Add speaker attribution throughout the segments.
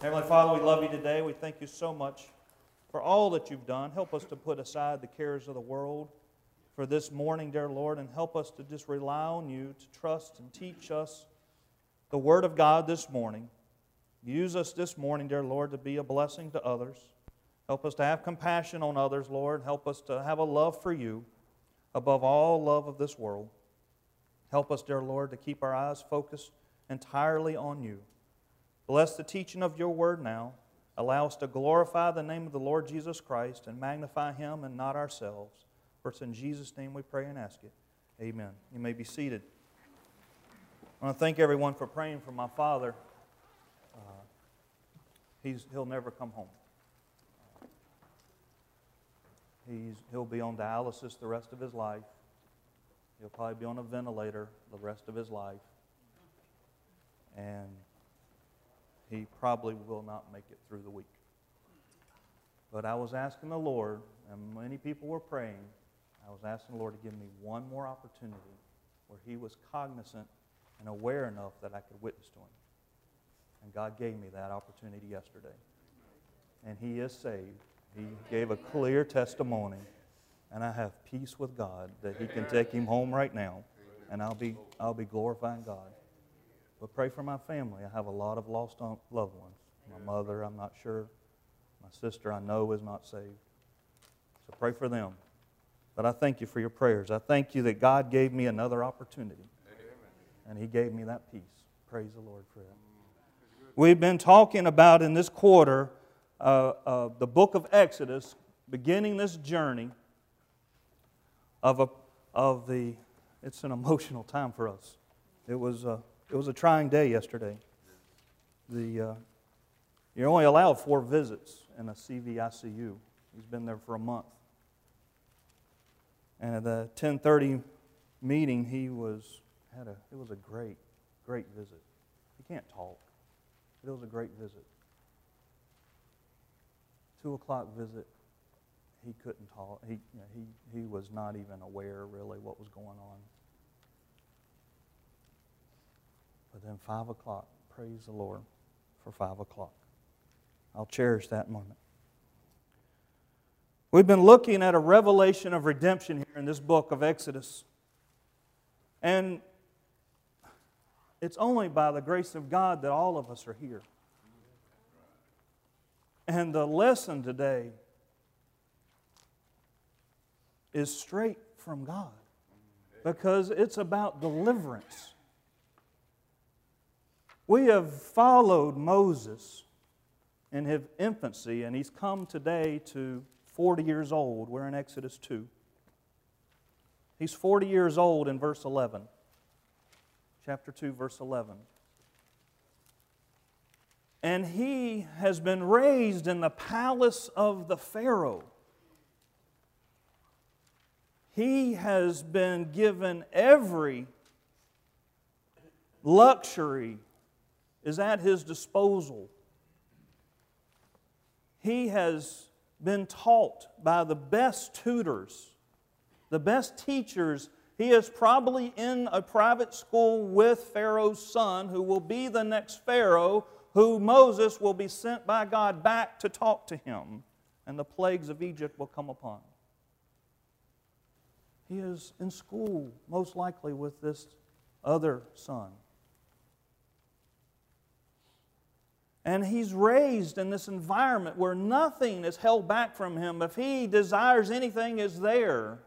Speaker 1: Heavenly Father, we love you today. We thank you so much for all that you've done. Help us to put aside the cares of the world for this morning, dear Lord, and help us to just rely on you to trust and teach us the Word of God this morning. Use us this morning, dear Lord, to be a blessing to others. Help us to have compassion on others, Lord. Help us to have a love for you above all love of this world. Help us, dear Lord, to keep our eyes focused entirely on you. Bless the teaching of your word now. Allow us to glorify the name of the Lord Jesus Christ and magnify Him and not ourselves. For it's in Jesus' name we pray and ask it. Amen. You may be seated. I want to thank everyone for praying for my father. He'll never come home. He'll be on dialysis the rest of his life. He'll probably be on a ventilator the rest of his life. And he probably will not make it through the week. But I was asking the Lord, and many people were praying, I was asking the Lord to give me one more opportunity where He was cognizant and aware enough that I could witness to Him. And God gave me that opportunity yesterday. And he is saved. He gave a clear testimony. And I have peace with God that He can take him home right now. And I'll be glorifying God. But pray for my family. I have a lot of lost loved ones. My mother, I'm not sure. My sister, I know, is not saved. So pray for them. But I thank you for your prayers. I thank you that God gave me another opportunity. And He gave me that peace. Praise the Lord for that. We've been talking about in this quarter the book of Exodus, beginning this journey it's an emotional time for us. It was a trying day yesterday. You're only allowed 4 visits in a CVICU. He's been there for a month. And at the 10:30 meeting, it was a great visit. He can't talk. It was a great visit. 2:00 visit, he couldn't talk. He was not even aware really what was going on. But then 5:00, praise the Lord for 5:00. I'll cherish that moment. We've been looking at a revelation of redemption here in this book of Exodus. And it's only by the grace of God that all of us are here. And the lesson today is straight from God because it's about deliverance. We have followed Moses in his infancy, and he's come today to 40 years old. We're in Exodus 2. He's 40 years old in verse 11. Chapter 2, verse 11. And he has been raised in the palace of the Pharaoh. He has been given every luxury is at his disposal. He has been taught by the best tutors, the best teachers. He is probably in a private school with Pharaoh's son, who will be the next Pharaoh, who Moses will be sent by God back to talk to him, and the plagues of Egypt will come upon. He is in school, most likely with this other son. And he's raised in this environment where nothing is held back from him. If he desires anything, is there.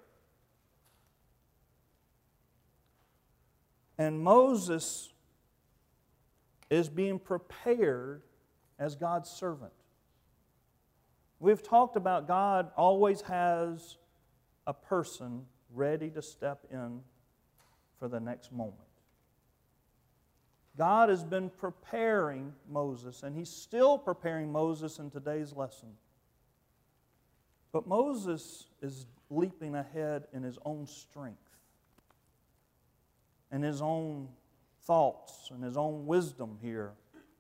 Speaker 1: And Moses is being prepared as God's servant. We've talked about God always has a person ready to step in for the next moment. God has been preparing Moses, and He's still preparing Moses in today's lesson. But Moses is leaping ahead in his own strength, and his own thoughts, and his own wisdom here.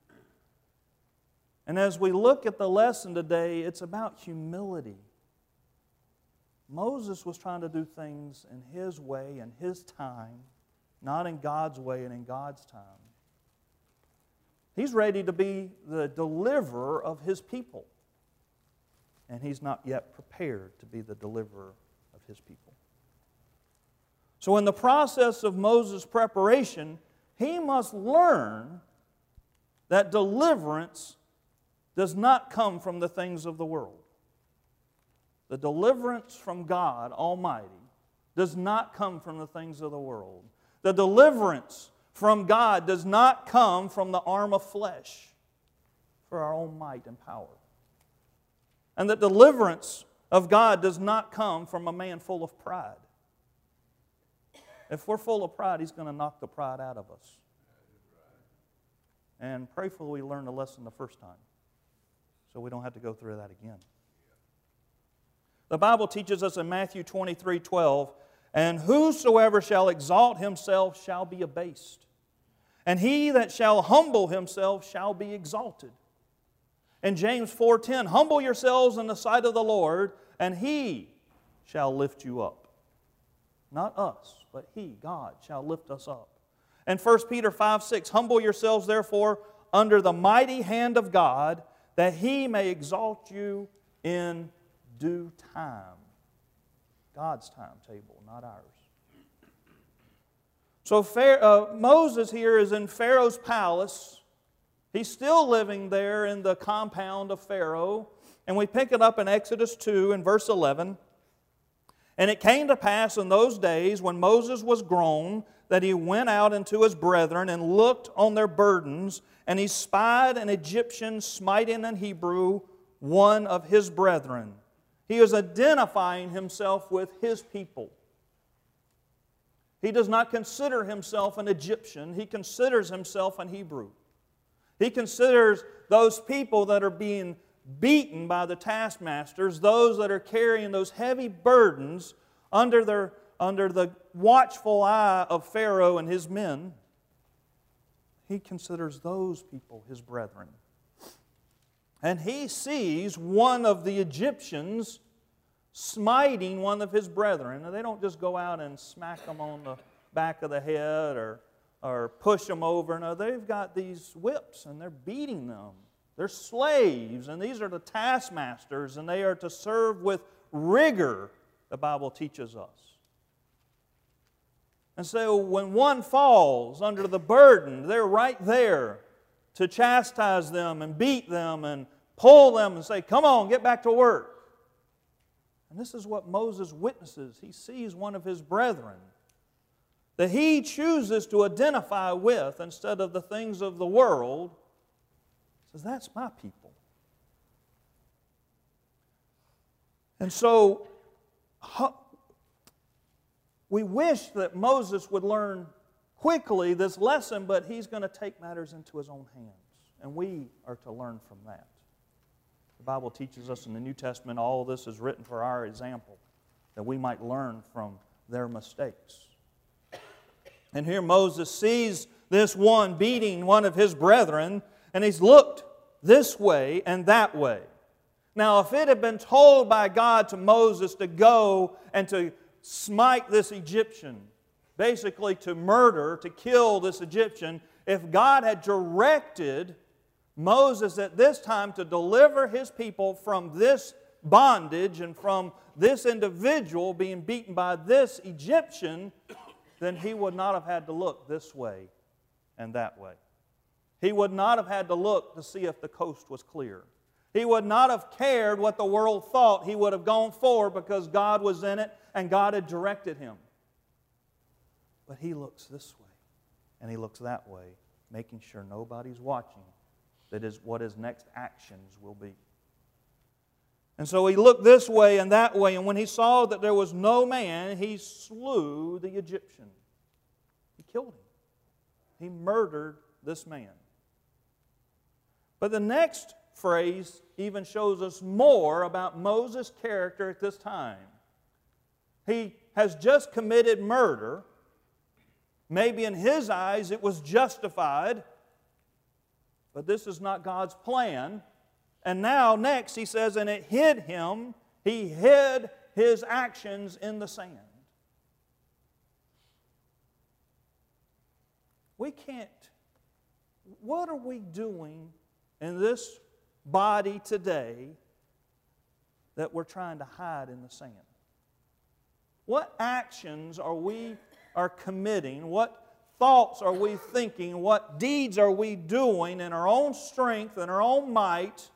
Speaker 1: And as we look at the lesson today, it's about humility. Moses was trying to do things in his way and his time, not in God's way and in God's time. He's ready to be the deliverer of His people. And he's not yet prepared to be the deliverer of His people. So in the process of Moses' preparation, he must learn that deliverance does not come from the things of the world. The deliverance from God Almighty does not come from the things of the world. The deliverance from God does not come from the arm of flesh for our own might and power. And the deliverance of God does not come from a man full of pride. If we're full of pride, He's going to knock the pride out of us. And prayerfully we learned the lesson the first time, so we don't have to go through that again. The Bible teaches us in Matthew 23:12, "And whosoever shall exalt himself shall be abased, and he that shall humble himself shall be exalted." In James 4:10, "Humble yourselves in the sight of the Lord, and He shall lift you up." Not us, but He, God, shall lift us up. And 1 Peter 5:6, "Humble yourselves therefore under the mighty hand of God, that He may exalt you in due time." God's timetable, not ours. So Moses here is in Pharaoh's palace. He's still living there in the compound of Pharaoh. And we pick it up in Exodus 2 in verse 11. "And it came to pass in those days when Moses was grown, that he went out unto his brethren and looked on their burdens, and he spied an Egyptian smiting an Hebrew, one of his brethren." He is identifying himself with his people. He does not consider himself an Egyptian. He considers himself an Hebrew. He considers those people that are being beaten by the taskmasters, those that are carrying those heavy burdens under the watchful eye of Pharaoh and his men. He considers those people his brethren. And he sees one of the Egyptians smiting one of his brethren. And they don't just go out and smack them on the back of the head or push them over. No, they've got these whips and they're beating them. They're slaves, and these are the taskmasters, and they are to serve with rigor, the Bible teaches us. And so when one falls under the burden, they're right there to chastise them and beat them and pull them and say, "Come on, get back to work." And this is what Moses witnesses. He sees one of his brethren that he chooses to identify with instead of the things of the world. He says, "That's my people." And so we wish that Moses would learn quickly this lesson, but he's going to take matters into his own hands. And we are to learn from that. The Bible teaches us in the New Testament all of this is written for our example, that we might learn from their mistakes. And here Moses sees this one beating one of his brethren, and he's looked this way and that way. Now, if it had been told by God to Moses to go and to smite this Egyptian, basically to murder, to kill this Egyptian, if God had directed Moses at this time to deliver his people from this bondage and from this individual being beaten by this Egyptian, then he would not have had to look this way and that way. He would not have had to look to see if the coast was clear. He would not have cared what the world thought. He would have gone forward because God was in it and God had directed him. But he looks this way and he looks that way, making sure nobody's watching. That is what his next actions will be. And so he looked this way and that way, and when he saw that there was no man, he slew the Egyptian. He killed him. He murdered this man. But the next phrase even shows us more about Moses' character at this time. He has just committed murder. Maybe in his eyes it was justified, but this is not God's plan. And now, next, he says, and it hid him. He hid his actions in the sand. We can't what are we doing in this body today that we're trying to hide in the sand? What actions are we committing? What thoughts are we thinking? What deeds are we doing in our own strength and our own might,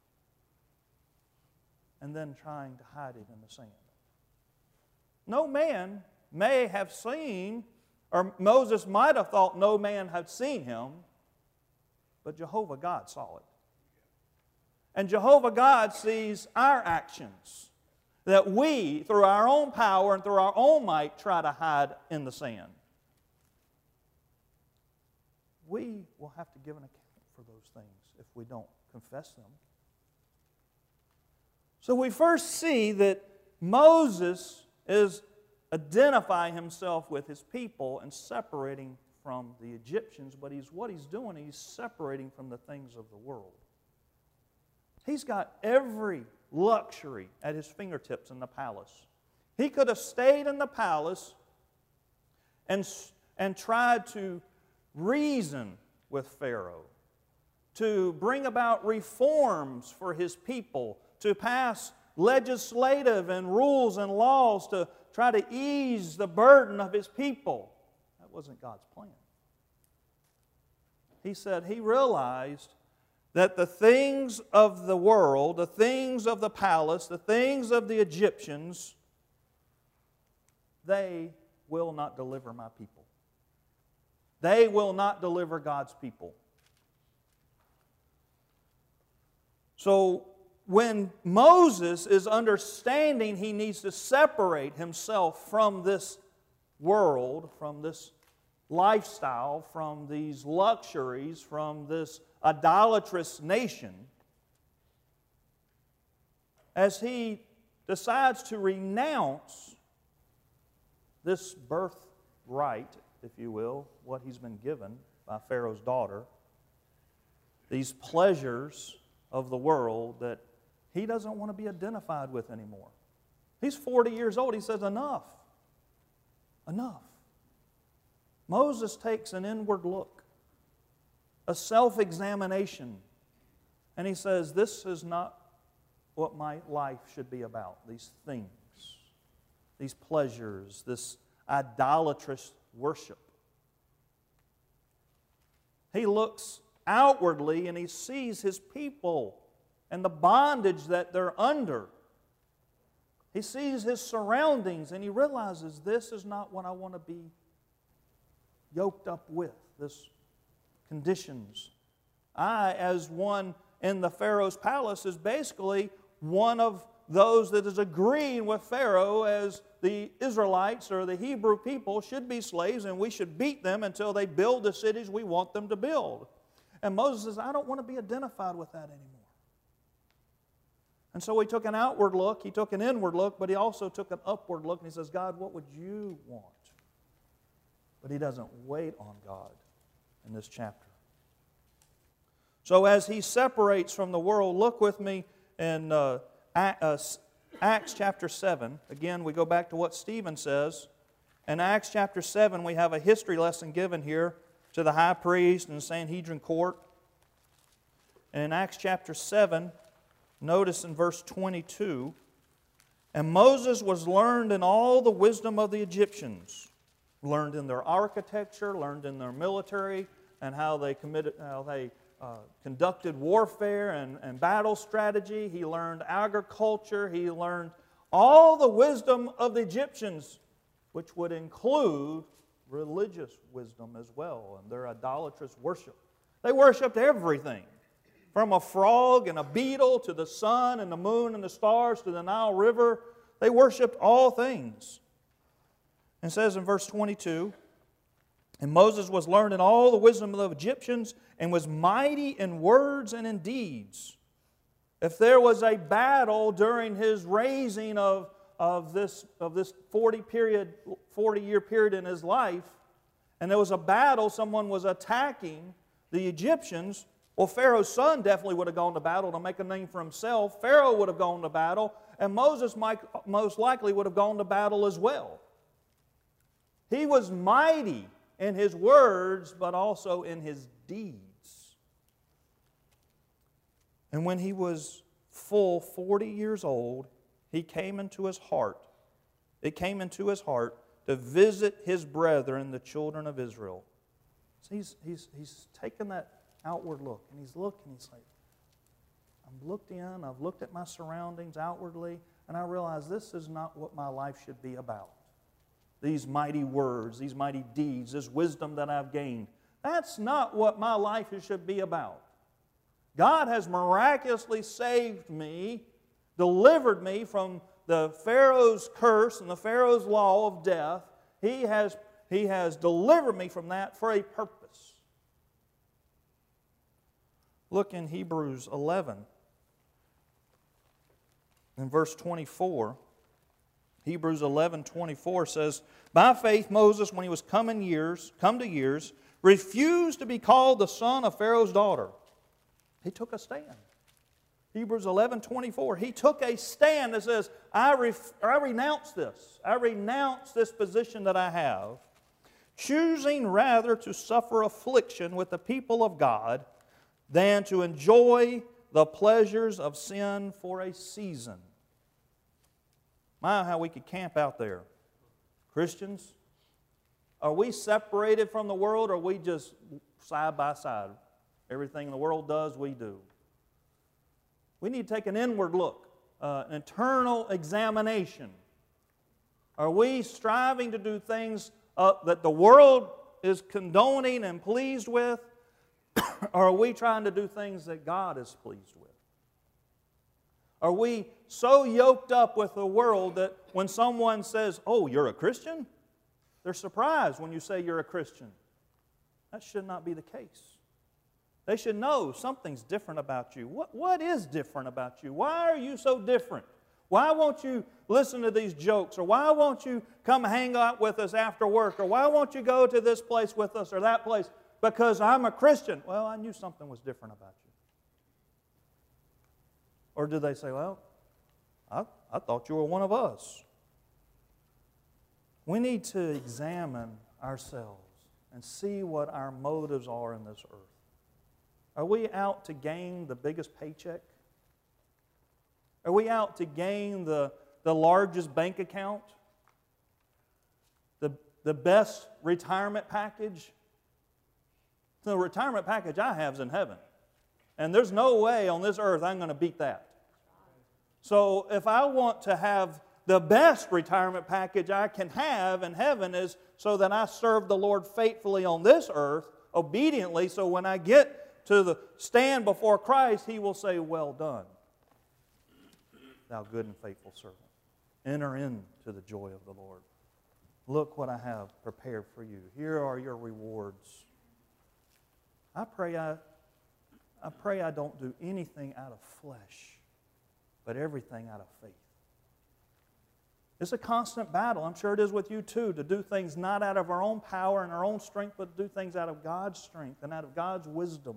Speaker 1: and then trying to hide it in the sand? No man may have seen, or Moses might have thought no man had seen him, but Jehovah God saw it. And Jehovah God sees our actions that we, through our own power and through our own might, try to hide in the sand. We will have to give an account for those things if we don't confess them. So we first see that Moses is identifying himself with his people and separating from the Egyptians, but what he's doing, he's separating from the things of the world. He's got every luxury at his fingertips in the palace. He could have stayed in the palace and tried to reason with Pharaoh, to bring about reforms for his people, to pass legislative and rules and laws to try to ease the burden of his people. That wasn't God's plan. He said he realized that the things of the world, the things of the palace, the things of the Egyptians, they will not deliver my people. They will not deliver God's people. So when Moses is understanding he needs to separate himself from this world, from this lifestyle, from these luxuries, from this idolatrous nation, as he decides to renounce this birthright, if you will, what he's been given by Pharaoh's daughter, these pleasures of the world that he doesn't want to be identified with anymore. He's 40 years old. He says, enough. Enough. Moses takes an inward look, a self-examination, and he says, this is not what my life should be about. These things, these pleasures, this idolatrous worship. He looks outwardly and he sees his people and the bondage that they're under. He sees his surroundings and he realizes this is not what I want to be yoked up with, this conditions. I, as one in the Pharaoh's palace, is basically one of those that is agreeing with Pharaoh as the Israelites or the Hebrew people should be slaves and we should beat them until they build the cities we want them to build. And Moses says, I don't want to be identified with that anymore. And so he took an outward look, he took an inward look, but he also took an upward look and he says, God, what would you want? But he doesn't wait on God in this chapter. So as he separates from the world, look with me in Acts chapter 7. Again, we go back to what Stephen says. In Acts chapter 7, we have a history lesson given here to the high priest and the Sanhedrin court. And in Acts chapter 7, notice in verse 22, and Moses was learned in all the wisdom of the Egyptians, learned in their architecture, learned in their military, and how they conducted warfare and battle strategy. He learned agriculture. He learned all the wisdom of the Egyptians, which would include religious wisdom as well and their idolatrous worship. They worshipped everything, from a frog and a beetle to the sun and the moon and the stars to the Nile River. They worshipped all things. And it says in verse 22, and Moses was learned in all the wisdom of the Egyptians and was mighty in words and in deeds. If there was a battle during his raising of this 40-year period in his life, and there was a battle, someone was attacking the Egyptians, well, Pharaoh's son definitely would have gone to battle to make a name for himself. Pharaoh would have gone to battle, and Moses most likely would have gone to battle as well. He was mighty in his words, but also in his deeds. And when he was full 40 years old, it came into his heart to visit his brethren, the children of Israel. So he's taken that outward look, and he's looking, he's like, I've looked at my surroundings outwardly, and I realize this is not what my life should be about. These mighty words, these mighty deeds, this wisdom that I've gained, that's not what my life should be about. God has miraculously saved me, delivered me from the Pharaoh's curse and the Pharaoh's law of death. He has delivered me from that for a purpose. Look in Hebrews 11, in verse 24. Hebrews 11:24 says, "By faith Moses, when he was come to years, refused to be called the son of Pharaoh's daughter." He took a stand. Hebrews 11:24. He took a stand that says, I renounce this. I renounce this position that I have, choosing rather to suffer affliction with the people of God than to enjoy the pleasures of sin for a season. My, how we could camp out there. Christians, are we separated from the world, or are we just side by side? Everything the world does, we do. We need to take an inward look, an internal examination. Are we striving to do things that the world is condoning and pleased with, or are we trying to do things that God is pleased with? Are we so yoked up with the world that when someone says, "Oh, you're a Christian?" they're surprised when you say you're a Christian? That should not be the case. They should know something's different about you. What is different about you? Why are you so different? Why won't you listen to these jokes? Or why won't you come hang out with us after work? Or why won't you go to this place with us or that place? Because I'm a Christian. Well, I knew something was different about you. Or do they say, "Well, I thought you were one of us"? We need to examine ourselves and see what our motives are in this earth. Are we out to gain the biggest paycheck? Are we out to gain the largest bank account? The best retirement package? The retirement package I have is in heaven. And there's no way on this earth I'm going to beat that. So if I want to have the best retirement package I can have in heaven, is so that I serve the Lord faithfully on this earth, obediently, so when I get to stand before Christ, He will say, "Well done, thou good and faithful servant. Enter into the joy of the Lord. Look what I have prepared for you. Here are your rewards." I pray I don't do anything out of flesh, but everything out of faith. It's a constant battle. I'm sure it is with you too, to do things not out of our own power and our own strength, but to do things out of God's strength and out of God's wisdom.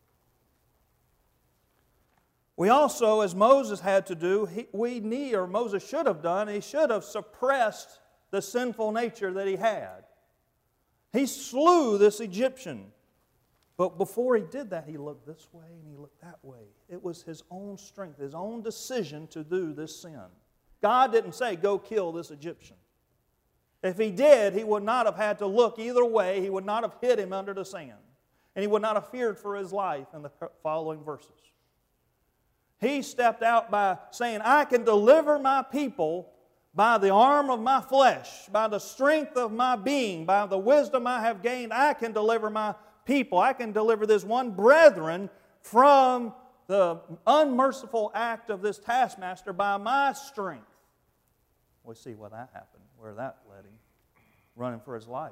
Speaker 1: We also, as Moses had to do, Moses should have done, he should have suppressed the sinful nature that he had. He slew this Egyptian. But before he did that, he looked this way and he looked that way. It was his own strength, his own decision to do this sin. God didn't say, "Go kill this Egyptian." If He did, He would not have had to look either way. He would not have hid him under the sand. And he would not have feared for his life in the following verses. He stepped out by saying, "I can deliver my people by the arm of my flesh, by the strength of my being, by the wisdom I have gained. I can deliver my people. I can deliver this one brethren from the unmerciful act of this taskmaster by my strength." We see what that happened, where that led him, running for his life.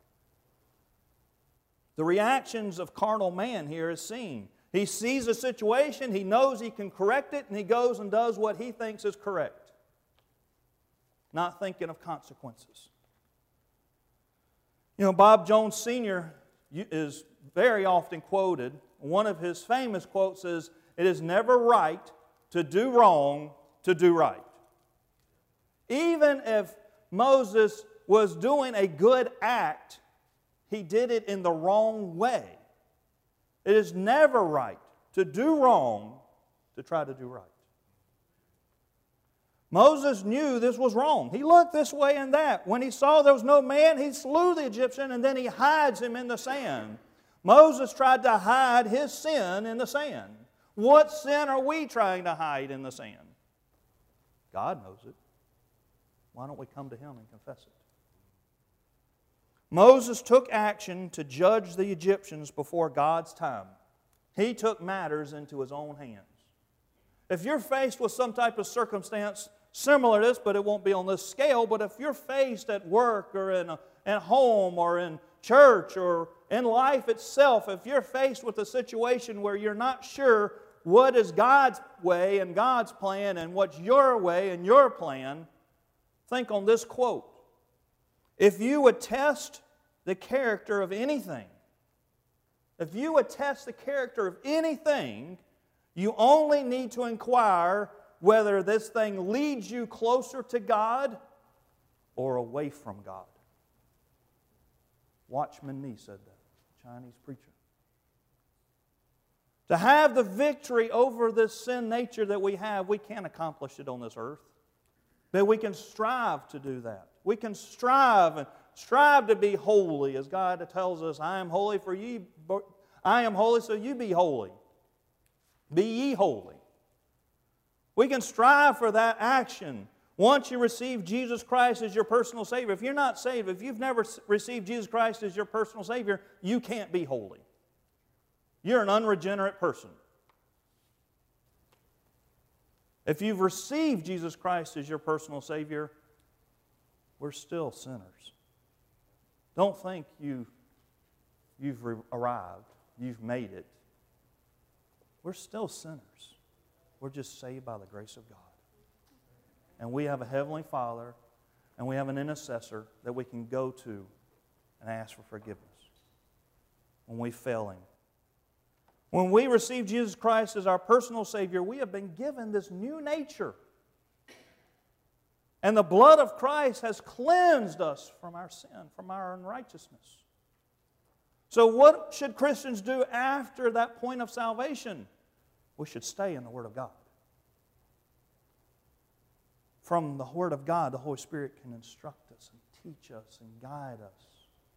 Speaker 1: The reactions of carnal man here is seen. He sees a situation, he knows he can correct it, and he goes and does what he thinks is correct, not thinking of consequences. You know, Bob Jones Sr. is very often quoted. One of his famous quotes is, "It is never right to do wrong to do right." Even if Moses was doing a good act, he did it in the wrong way. It is never right to do wrong to try to do right. Moses knew this was wrong. He looked this way and that. When he saw there was no man, he slew the Egyptian and then he hides him in the sand. Moses tried to hide his sin in the sand. What sin are we trying to hide in the sand? God knows it. Why don't we come to Him and confess it? Moses took action to judge the Egyptians before God's time. He took matters into his own hands. If you're faced with some type of circumstance similar to this, but it won't be on this scale, but if you're faced at work or at home or in church or in life itself, if you're faced with a situation where you're not sure what is God's way and God's plan and what's your way and your plan, think on this quote. If you attest the character of anything, you only need to inquire whether this thing leads you closer to God or away from God. Watchman Nee said that, Chinese preacher. To have the victory over this sin nature that we have, we can't accomplish it on this earth. But we can strive to do that. We can strive to be holy, as God tells us, I am holy, so you be holy. Be ye holy. We can strive for that action. Once you receive Jesus Christ as your personal Savior, if you're not saved, if you've never received Jesus Christ as your personal Savior, you can't be holy. You're an unregenerate person. If you've received Jesus Christ as your personal Savior, we're still sinners. Don't think you've arrived, you've made it. We're still sinners. We're just saved by the grace of God. And we have a Heavenly Father, and we have an intercessor that we can go to and ask for forgiveness when we fail Him. When we receive Jesus Christ as our personal Savior, we have been given this new nature. And the blood of Christ has cleansed us from our sin, from our unrighteousness. So what should Christians do after that point of salvation? We should stay in the Word of God. From the Word of God, the Holy Spirit can instruct us and teach us and guide us.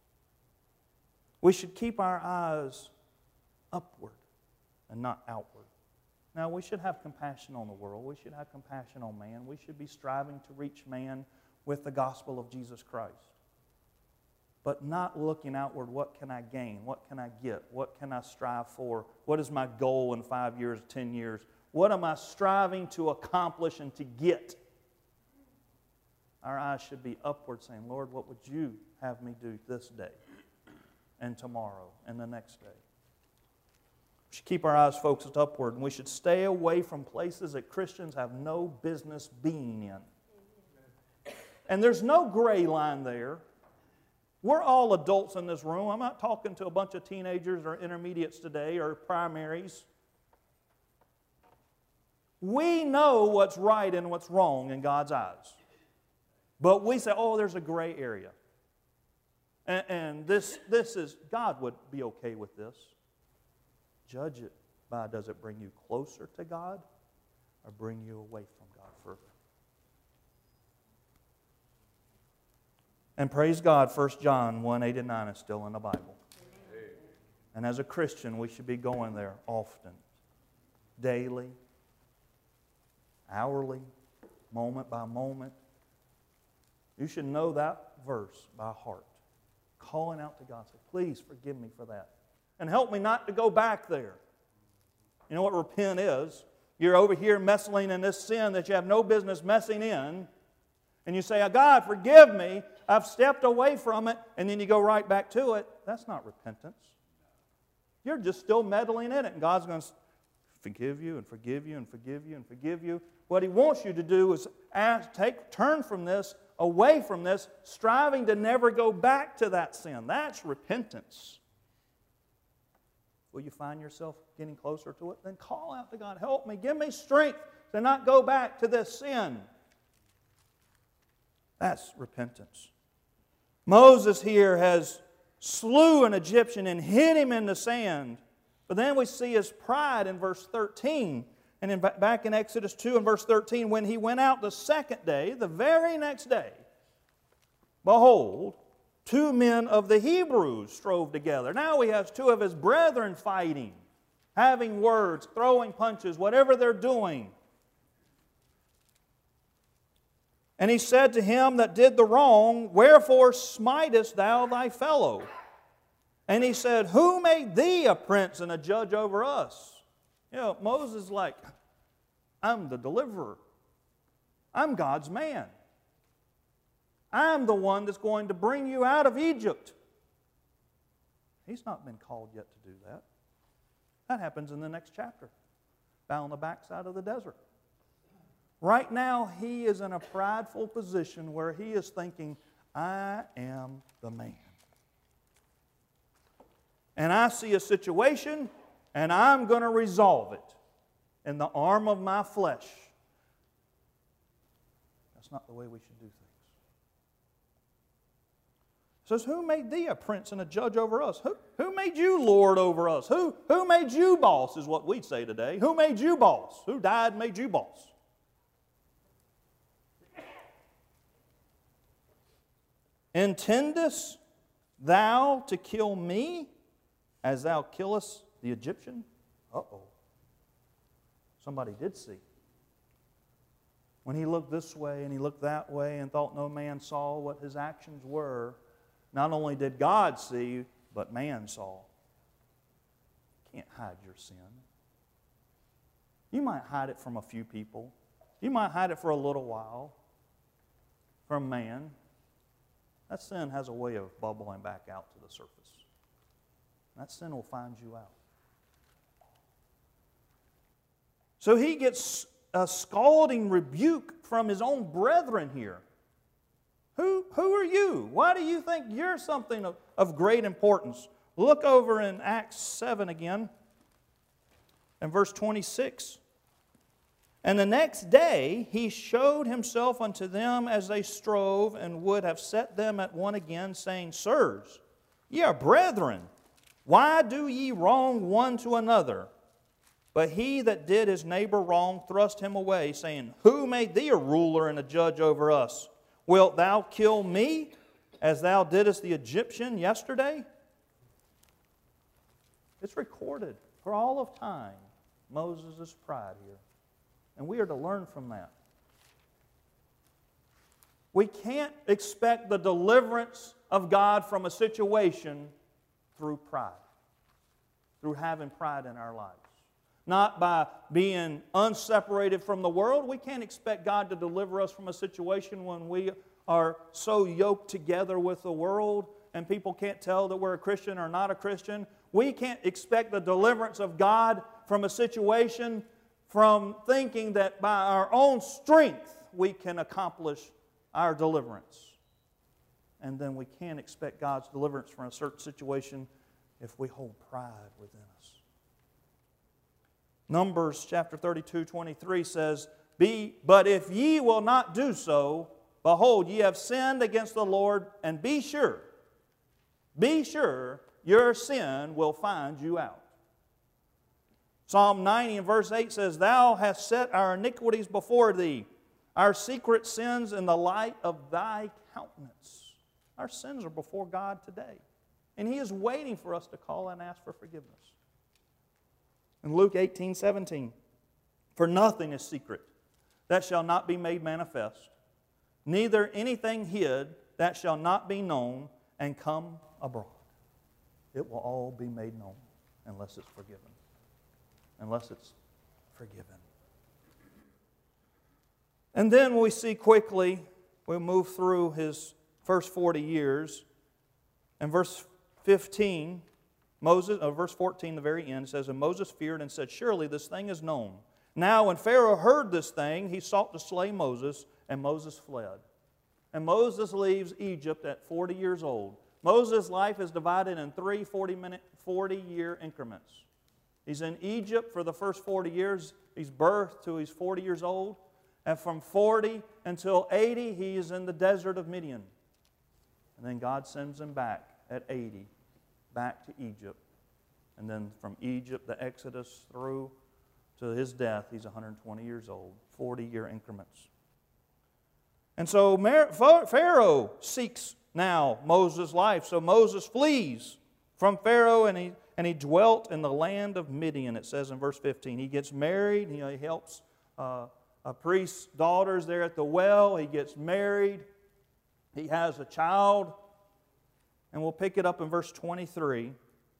Speaker 1: We should keep our eyes upward and not outward. Now, we should have compassion on the world. We should have compassion on man. We should be striving to reach man with the gospel of Jesus Christ. But not looking outward, what can I gain? What can I get? What can I strive for? What is my goal in 5 years, 10 years? What am I striving to accomplish and to get? Our eyes should be upward, saying, Lord, what would you have me do this day and tomorrow and the next day? We should keep our eyes focused upward, and we should stay away from places that Christians have no business being in. And there's no gray line there. We're all adults in this room. I'm not talking to a bunch of teenagers or intermediates today or primaries. We know what's right and what's wrong in God's eyes. But we say, oh, there's a gray area. And this is, God would be okay with this. Judge it by, does it bring you closer to God or bring you away from God further? And praise God, 1 John 1:8-9 is still in the Bible. And as a Christian, we should be going there often, daily, hourly, moment by moment. You should know that verse by heart. Calling out to God, say, please forgive me for that. And help me not to go back there. You know what repent is? You're over here messing in this sin that you have no business messing in. And you say, God, forgive me. I've stepped away from it. And then you go right back to it. That's not repentance. You're just still meddling in it. And God's going to forgive you and forgive you and forgive you and forgive you. What He wants you to do is turn from this, away from this, striving to never go back to that sin. That's repentance. Will you find yourself getting closer to it? Then call out to God, help me, give me strength to not go back to this sin. That's repentance. Moses here has slew an Egyptian and hid him in the sand. But then we see his pride in verse 13. And back in Exodus 2 and verse 13, when he went out the second day, the very next day, behold, 2 men of the Hebrews strove together. Now he has 2 of his brethren fighting, having words, throwing punches, whatever they're doing. And he said to him that did the wrong, Wherefore smitest thou thy fellow? And he said, Who made thee a prince and a judge over us? You know, Moses is like, I'm the deliverer. I'm God's man. I'm the one that's going to bring you out of Egypt. He's not been called yet to do that. That happens in the next chapter, down on the backside of the desert. Right now, he is in a prideful position where he is thinking, I am the man. And I see a situation, and I'm going to resolve it in the arm of my flesh. That's not the way we should do things. It says, Who made thee a prince and a judge over us? Who made you lord over us? Who made you boss is what we'd say today. Who made you boss? Who died and made you boss? Intendest thou to kill me as thou killest the Egyptian? Uh-oh. Somebody did see. When he looked this way and he looked that way and thought no man saw what his actions were, not only did God see, but man saw. You can't hide your sin. You might hide it from a few people. You might hide it for a little while from man. That sin has a way of bubbling back out to the surface. That sin will find you out. So he gets a scalding rebuke from his own brethren here. Who are you? Why do you think you're something of great importance? Look over in Acts 7 again, and verse 26. And the next day he showed himself unto them as they strove, and would have set them at one again, saying, Sirs, ye are brethren. Why do ye wrong one to another? But he that did his neighbor wrong thrust him away, saying, Who made thee a ruler and a judge over us? Wilt thou kill me, as thou didst the Egyptian yesterday? It's recorded for all of time, Moses' pride here. And we are to learn from that. We can't expect the deliverance of God from a situation through pride, through having pride in our lives. Not by being unseparated from the world. We can't expect God to deliver us from a situation when we are so yoked together with the world and people can't tell that we're a Christian or not a Christian. We can't expect the deliverance of God from a situation from thinking that by our own strength we can accomplish our deliverance. And then we can't expect God's deliverance from a certain situation if we hold pride within us. Numbers chapter 32:23 says, But if ye will not do so, behold, ye have sinned against the Lord, and be sure your sin will find you out. Psalm 90 and verse 8 says, Thou hast set our iniquities before thee, our secret sins in the light of thy countenance. Our sins are before God today. And He is waiting for us to call and ask for forgiveness. In Luke 18:17, For nothing is secret that shall not be made manifest, neither anything hid that shall not be known and come abroad. It will all be made known unless it's forgiven. Unless it's forgiven. And then we see quickly, we'll move through his first 40 years. In verse 15, verse 14, the very end, says, And Moses feared and said, Surely this thing is known. Now when Pharaoh heard this thing, he sought to slay Moses, and Moses fled. And Moses leaves Egypt at 40 years old. Moses' life is divided in three 40-year increments. He's in Egypt for the first 40 years. He's birthed till he's 40 years old. And from 40 until 80, he is in the desert of Midian. And then God sends him back at 80, back to Egypt. And then from Egypt, the Exodus through to his death, he's 120 years old, 40-year increments. And so Pharaoh seeks now Moses' life. So Moses flees from Pharaoh, and he dwelt in the land of Midian, it says in verse 15. He gets married. He helps a priest's daughters there at the well. He gets married. He has a child. And we'll pick it up in verse 23.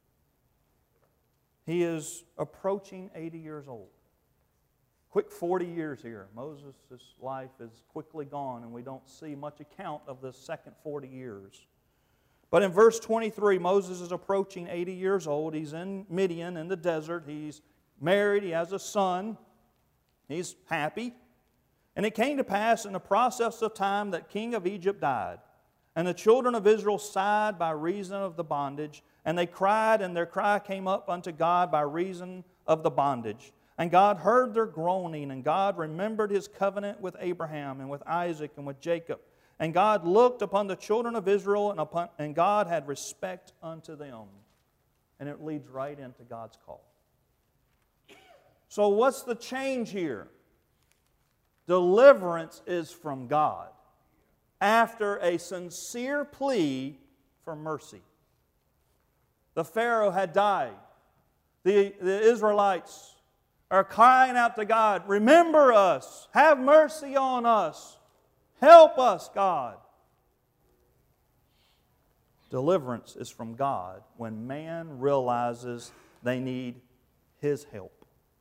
Speaker 1: He is approaching 80 years old. Quick 40 years here. Moses' life is quickly gone, and we don't see much account of the second 40 years. But in verse 23, Moses is approaching 80 years old. He's in Midian in the desert. He's married. He has a son. He's happy. And it came to pass in the process of time that king of Egypt died. And the children of Israel sighed by reason of the bondage. And they cried, and their cry came up unto God by reason of the bondage. And God heard their groaning, and God remembered His covenant with Abraham and with Isaac and with Jacob. And God looked upon the children of Israel, and God had respect unto them. And it leads right into God's call. So what's the change here? Deliverance is from God after a sincere plea for mercy. The Pharaoh had died. The Israelites are crying out to God, remember us, have mercy on us, help us, God. Deliverance is from God when man realizes they need His help.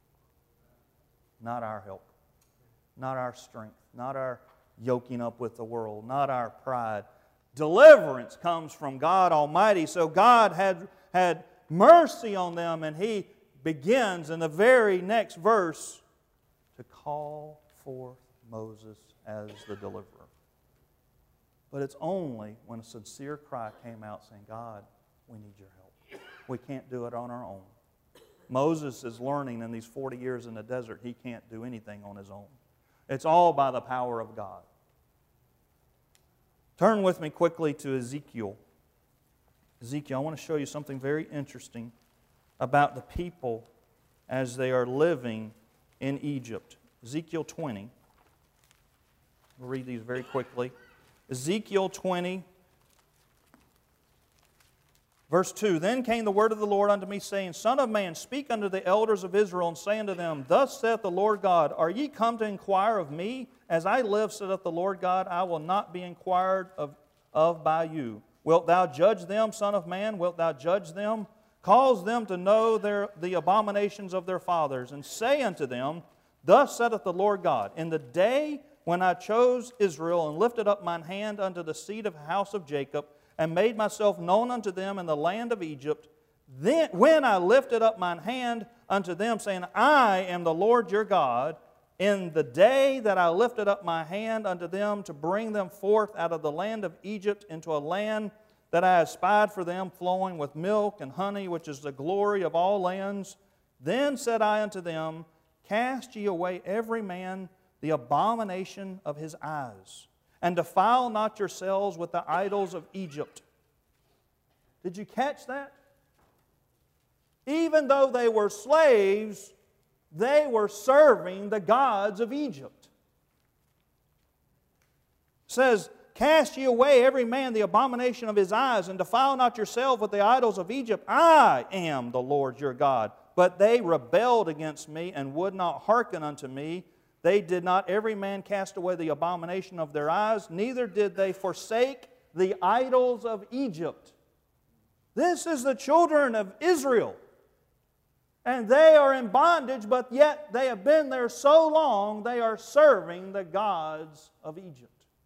Speaker 1: Not our help, not our strength, not our yoking up with the world, not our pride. Deliverance comes from God Almighty. So God had mercy on them, and He begins in the very next verse to call forth Moses as the deliverer. But it's only when a sincere cry came out saying, God, we need your help. We can't do it on our own. Moses is learning in these 40 years in the desert he can't do anything on his own. It's all by the power of God. Turn with me quickly to Ezekiel. Ezekiel, I want to show you something very interesting about the people as they are living in Egypt. Ezekiel 20. We'll read these very quickly. Ezekiel 20, verse 2. Then came the word of the Lord unto me, saying, Son of man, speak unto the elders of Israel, and say unto them, Thus saith the Lord God, Are ye come to inquire of me? As I live, saith the Lord God, I will not be inquired of by you. Wilt thou judge them, son of man? Wilt thou judge them? Cause them to know the abominations of their fathers, and say unto them, Thus saith the Lord God, In the day when I chose Israel, and lifted up mine hand unto the seed of the house of Jacob, and made myself known unto them in the land of Egypt, then when I lifted up mine hand unto them, saying, I am the Lord your God, in the day that I lifted up my hand unto them to bring them forth out of the land of Egypt into a land that I espied for them, flowing with milk and honey, which is the glory of all lands. Then said I unto them, Cast ye away every man the abomination of his eyes, and defile not yourselves with the idols of Egypt. Did you catch that? Even though they were slaves, they were serving the gods of Egypt. It says, Cast ye away every man the abomination of his eyes, and defile not yourselves with the idols of Egypt. I am the Lord your God. But they rebelled against me, and would not hearken unto me. They did not every man cast away the abomination of their eyes, neither did they forsake the idols of Egypt. This is the children of Israel. And they are in bondage, but yet they have been there so long, they are serving the gods of Egypt.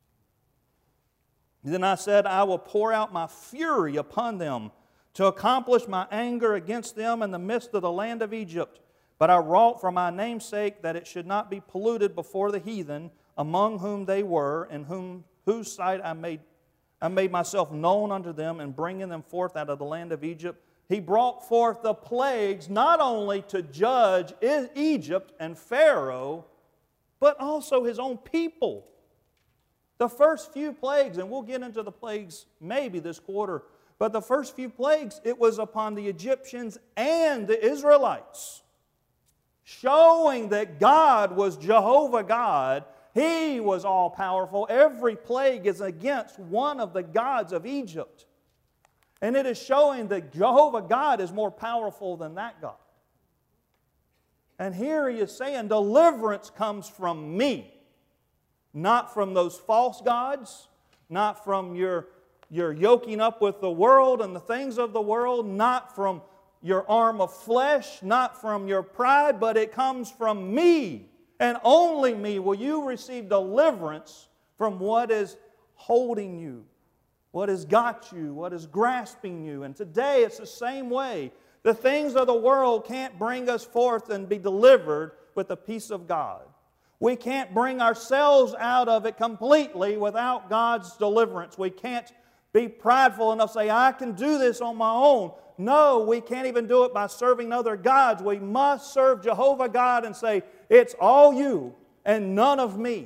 Speaker 1: Then I said, I will pour out my fury upon them to accomplish my anger against them in the midst of the land of Egypt. But I wrought for my name's sake that it should not be polluted before the heathen, among whom they were, in whose sight I made myself known unto them, in bringing them forth out of the land of Egypt. He brought forth the plagues not only to judge Egypt and Pharaoh, but also His own people. The first few plagues, and we'll get into the plagues maybe this quarter, but the first few plagues, it was upon the Egyptians and the Israelites. showing that God was Jehovah God. He was all-powerful. Every plague is against one of the gods of Egypt. And it is showing that Jehovah God is more powerful than that God. And here He is saying, deliverance comes from me. Not from those false gods, not from your yoking up with the world and the things of the world, not from your arm of flesh, not from your pride, but it comes from me. And only me will you receive deliverance from what is holding you, what has got you, what is grasping you. And today it's the same way. The things of the world can't bring us forth and be delivered with the peace of God. We can't bring ourselves out of it completely without God's deliverance. We can't be prideful enough to say, I can do this on my own. No, we can't even do it by serving other gods. We must serve Jehovah God and say, it's all you and none of me.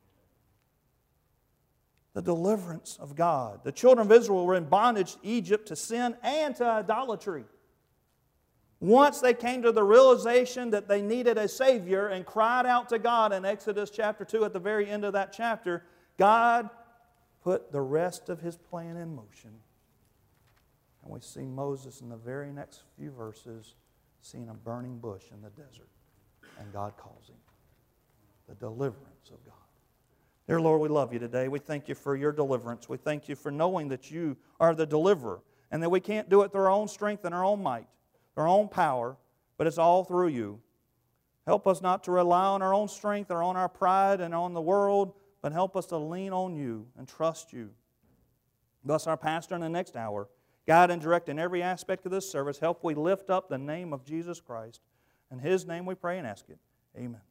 Speaker 1: The deliverance of God. The children of Israel were in bondage to Egypt, to sin, and to idolatry. Once they came to the realization that they needed a Savior and cried out to God in Exodus chapter 2 at the very end of that chapter, God put the rest of His plan in motion. And we see Moses in the very next few verses seeing a burning bush in the desert. And God calls him. The deliverance of God. Dear Lord, we love You today. We thank You for Your deliverance. We thank You for knowing that You are the deliverer and that we can't do it through our own strength and our own might, our own power, but it's all through You. Help us not to rely on our own strength or on our pride and on the world, but help us to lean on You and trust You. Bless our pastor in the next hour. Guide and direct in every aspect of this service. Help we lift up the name of Jesus Christ. In His name we pray and ask it. Amen.